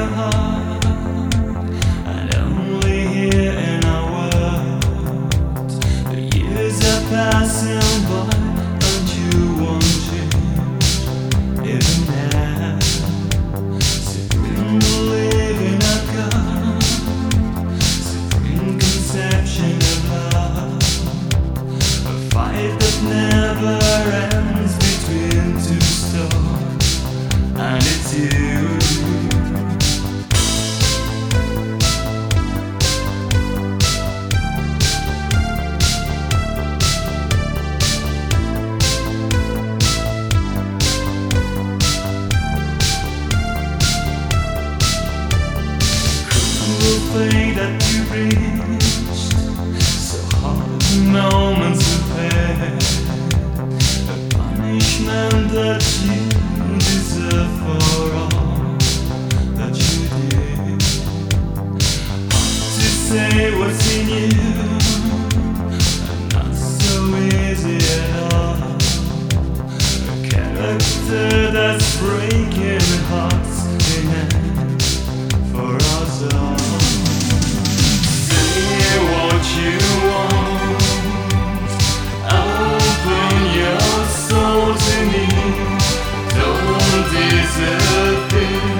heart, and only here in our world. The years are passing by, and you won't change even now. Supreme belief in a God, supreme conception of love, a fight that never ends between two stars, and it's you. The fate that you reached, so hard moments to pay, a punishment that you deserve for all that you did. Hard to say what's in you, and not so easy at all. A character that's breaking hearts in end for us all. What you want, open your soul to me, don't disappear.